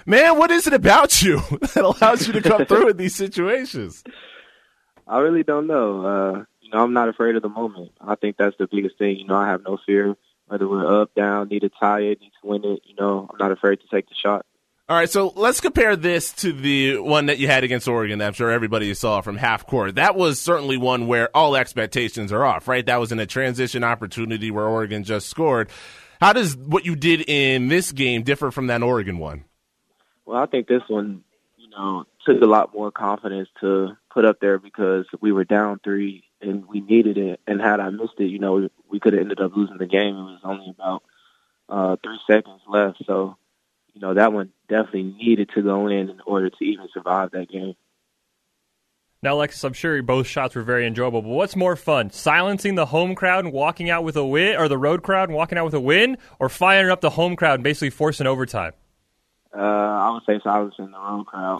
Man, what is it about you that allows you to come through in these situations? I really don't know. I'm not afraid of the moment. I think that's the biggest thing. I have no fear, whether we're up, down, need to tie it, need to win it. I'm not afraid to take the shot. All right, so let's compare this to the one that you had against Oregon that I'm sure everybody saw from half court. That was certainly one where all expectations are off, right? That was in a transition opportunity where Oregon just scored. How does what you did in this game differ from that Oregon one? Well, I think this one, took a lot more confidence to put up there because we were down 3 and we needed it. And had I missed it, we could have ended up losing the game. It was only about 3 seconds left. So, that one definitely needed to go in order to even survive that game. Now, Alexis, I'm sure both shots were very enjoyable, but what's more fun, silencing the home crowd and walking out with a win, or the road crowd and walking out with a win, or firing up the home crowd and basically forcing overtime? I would say silencing the road crowd.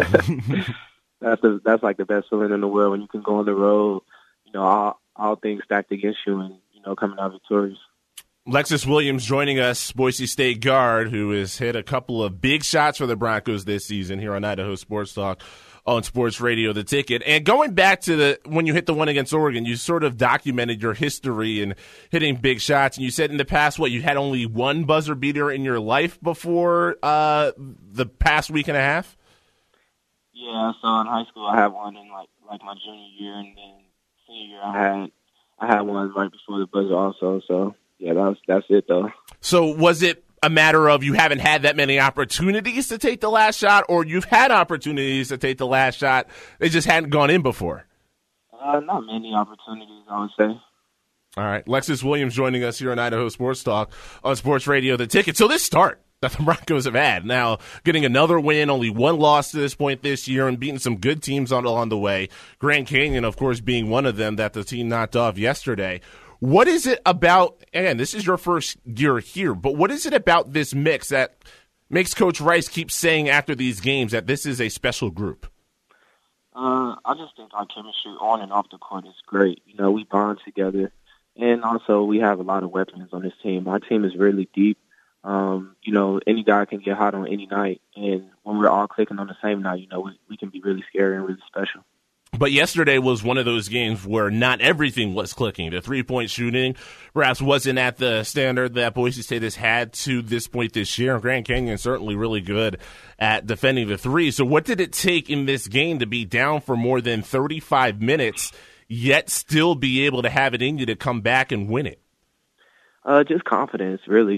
That's like the best feeling in the world when you can go on the road, all things stacked against you and, coming out victorious. Lexus Williams joining us, Boise State guard, who has hit a couple of big shots for the Broncos this season here on Idaho Sports Talk on Sports Radio The Ticket. And going back to when you hit the one against Oregon, you sort of documented your history in hitting big shots. And you said in the past, you had only one buzzer beater in your life before the past week and a half? Yeah, so in high school I had one in like my junior year, and then senior year I had one right before the buzzer also. So yeah, that's it though. So was it a matter of you haven't had that many opportunities to take the last shot, or you've had opportunities to take the last shot, they just hadn't gone in before? Not many opportunities, I would say. All right, Lexus Williams joining us here on Idaho Sports Talk on Sports Radio The Ticket. So this start that the Broncos have had, now getting another win, only one loss to this point this year, and beating some good teams on the way. Grand Canyon, of course, being one of them that the team knocked off yesterday. What is it about, again, this is your first year here, but what is it about this mix that makes Coach Rice keep saying after these games that this is a special group? I just think our chemistry on and off the court is great. We bond together, and also we have a lot of weapons on this team. Our team is really deep. Any guy can get hot on any night, and when we're all clicking on the same night, we can be really scary and really special. But yesterday was one of those games where not everything was clicking. The three-point shooting perhaps wasn't at the standard that Boise State has had to this point this year. Grand Canyon certainly really good at defending the three. So what did it take in this game to be down for more than 35 minutes, yet still be able to have it in you to come back and win it? Just confidence, really.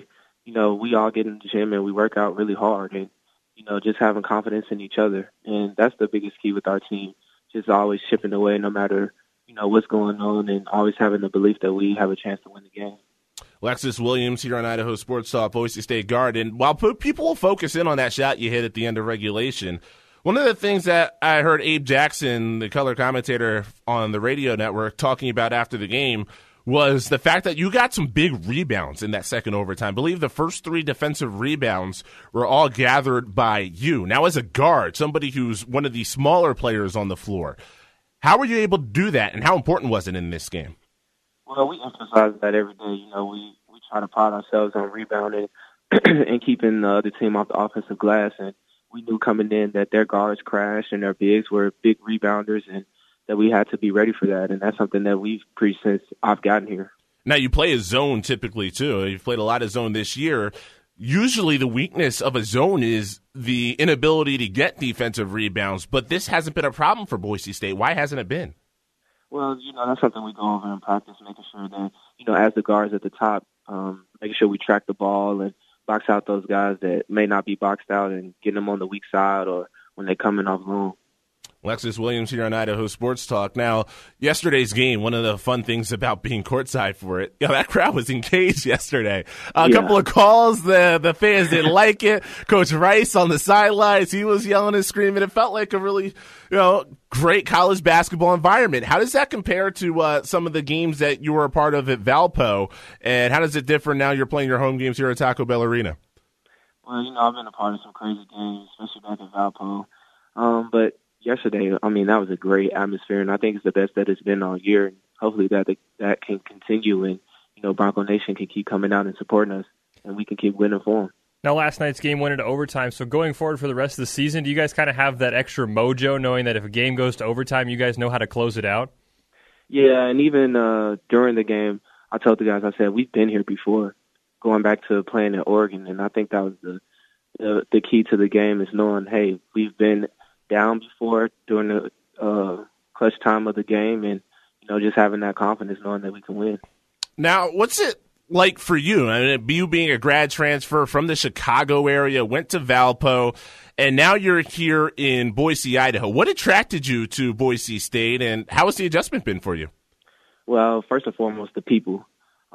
We all get in the gym and we work out really hard, and, just having confidence in each other. And that's the biggest key with our team. Just always chipping away no matter, what's going on, and always having the belief that we have a chance to win the game. Lexus Williams here on Idaho Sports Talk, Boise State guard. And while people will focus in on that shot you hit at the end of regulation, one of the things that I heard Abe Jackson, the color commentator on the radio network, talking about after the game was the fact that you got some big rebounds in that second overtime. I believe the first 3 defensive rebounds were all gathered by you. Now, as a guard, somebody who's one of the smaller players on the floor, how were you able to do that, and how important was it in this game? Well, we emphasize that every day. We try to pride ourselves on rebounding and keeping the team off the offensive glass, and we knew coming in that their guards crashed and their bigs were big rebounders, and that we had to be ready for that, and that's something that we've preached since I've gotten here. Now, you play a zone typically, too. You've played a lot of zone this year. Usually the weakness of a zone is the inability to get defensive rebounds, but this hasn't been a problem for Boise State. Why hasn't it been? Well, that's something we go over in practice, making sure that, as the guards at the top, making sure we track the ball and box out those guys that may not be boxed out and getting them on the weak side or when they come in off loan. Lexus Williams here on Idaho Sports Talk. Now, yesterday's game, one of the fun things about being courtside for it, that crowd was engaged yesterday. A couple of calls, the fans didn't like it. Coach Rice on the sidelines, he was yelling and screaming. It felt like a really, great college basketball environment. How does that compare to some of the games that you were a part of at Valpo, and how does it differ now you're playing your home games here at Taco Bell Arena? Well, I've been a part of some crazy games, especially back at Valpo. But yesterday, that was a great atmosphere, and I think it's the best that it's been all year. And hopefully that can continue, and Bronco Nation can keep coming out and supporting us, and we can keep winning for them. Now, last night's game went into overtime, so going forward for the rest of the season, do you guys kind of have that extra mojo knowing that if a game goes to overtime, you guys know how to close it out? Yeah, and even during the game, I told the guys, I said, we've been here before, going back to playing at Oregon, and I think that was the key to the game is knowing, hey, we've been down before during the clutch time of the game, and just having that confidence knowing that we can win. Now, what's it like for you? I mean, you being a grad transfer from the Chicago area, went to Valpo, and now you're here in Boise, Idaho. What attracted you to Boise State, and how has the adjustment been for you? Well, first and foremost, the people.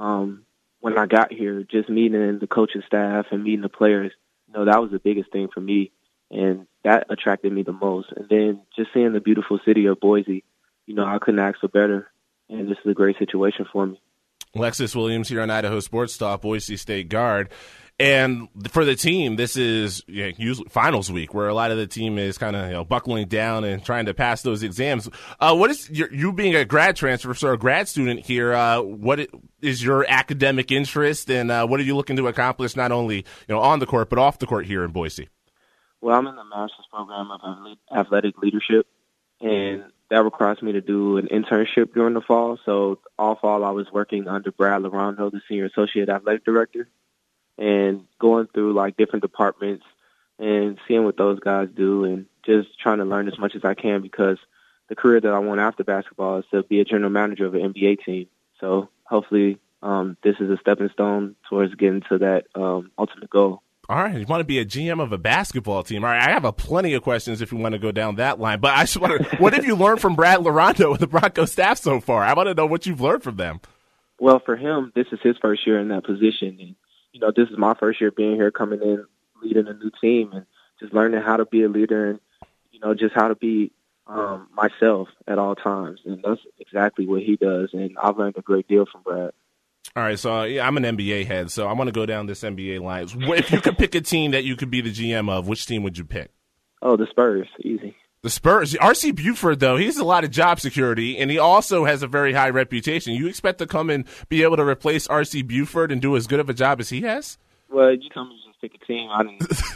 When I got here, just meeting the coaching staff and meeting the players, that was the biggest thing for me, and that attracted me the most. And then just seeing the beautiful city of Boise, I couldn't ask for better, and this is a great situation for me. Lexus Williams here on Idaho Sports Talk, Boise State guard. And for the team, this is usually finals week, where a lot of the team is kind of buckling down and trying to pass those exams. What is you being a grad transfer, so a grad student here? What is your academic interest, and what are you looking to accomplish not only on the court but off the court here in Boise? Well, I'm in the master's program of athletic leadership, and that requires me to do an internship during the fall. So all fall I was working under Brad Larondo, the senior associate athletic director, and going through different departments and seeing what those guys do and just trying to learn as much as I can, because the career that I want after basketball is to be a general manager of an NBA team. So hopefully this is a stepping stone towards getting to that ultimate goal. All right, you want to be a GM of a basketball team. All right, I have plenty of questions if you want to go down that line. But I just want to, what have you learned from Brad Larondo and the Broncos staff so far? I want to know what you've learned from them. Well, for him, this is his first year in that position. And, this is my first year being here, coming in, leading a new team, and just learning how to be a leader and, just how to be myself at all times. And that's exactly what he does. And I've learned a great deal from Brad. All right, so I'm an NBA head, so I want to go down this NBA line. If you could pick a team that you could be the GM of, which team would you pick? Oh, the Spurs, easy. The Spurs. R.C. Buford, though, he has a lot of job security, and he also has a very high reputation. You expect to come and be able to replace R.C. Buford and do as good of a job as he has? Well, you told me to just pick a team. I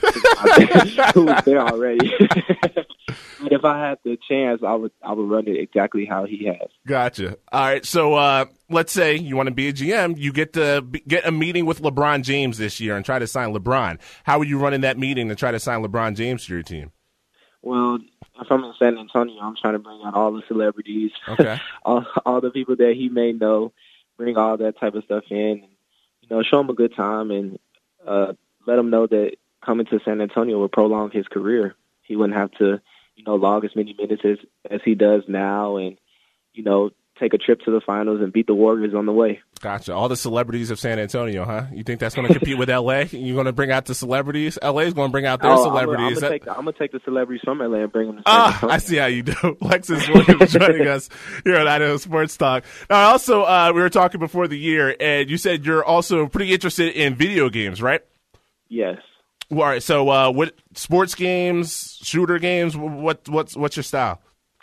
didn't who was there already. But if I had the chance, I would run it exactly how he has. Gotcha. All right, so let's say you want to be a GM. You get to get a meeting with LeBron James this year and try to sign LeBron. How are you running that meeting to try to sign LeBron James to your team? Well, if I'm in San Antonio, I'm trying to bring out all the celebrities, okay, all the people that he may know, bring all that type of stuff in, and, show him a good time and let him know that coming to San Antonio will prolong his career. He wouldn't have to, log as many minutes as he does now and, take a trip to the finals and beat the Warriors on the way. Gotcha. All the celebrities of San Antonio, huh? You think that's going to compete with L.A.? You're going to bring out the celebrities? L.A. is going to bring out their celebrities. I'm going to take the celebrities from L.A. and bring them to San Antonio. I see how you do. Lexus Williams joining us here on Idaho Sports Talk. Now, also, we were talking before the year, and you said you're also pretty interested in video games, right? Yes. All right. So, what sports games, shooter games? What's your style?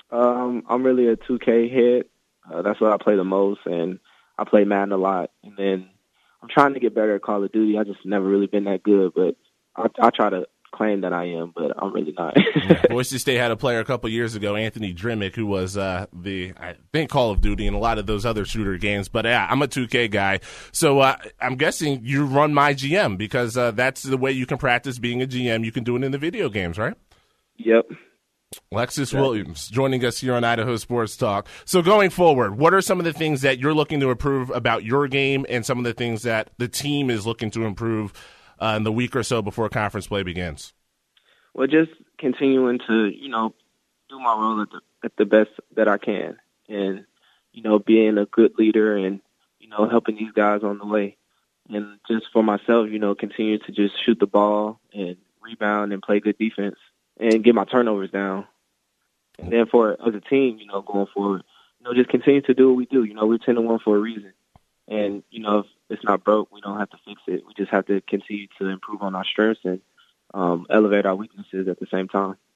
I'm really a 2K head. That's what I play the most, and I play Madden a lot. And then I'm trying to get better at Call of Duty. I just never really been that good, but I try to claim that I am, but I'm really not. Boise State had a player a couple years ago, Anthony Drimmick, who was I think Call of Duty and a lot of those other shooter games. But yeah, I'm a 2K guy. So I'm guessing you run my GM because that's the way you can practice being a GM. You can do it in the video games, right? Yep. Lexus Williams joining us here on Idaho Sports Talk. So going forward, what are some of the things that you're looking to improve about your game and some of the things that the team is looking to improve in the week or so before conference play begins? Well, just continuing to, do my role at the best that I can and, being a good leader and, helping these guys on the way. And just for myself, continue to just shoot the ball and rebound and play good defense and get my turnovers down. And then as a team, going forward, just continue to do what we do. We're 10-1 for a reason. And, if it's not broke, we don't have to fix it. We just have to continue to improve on our strengths and elevate our weaknesses at the same time.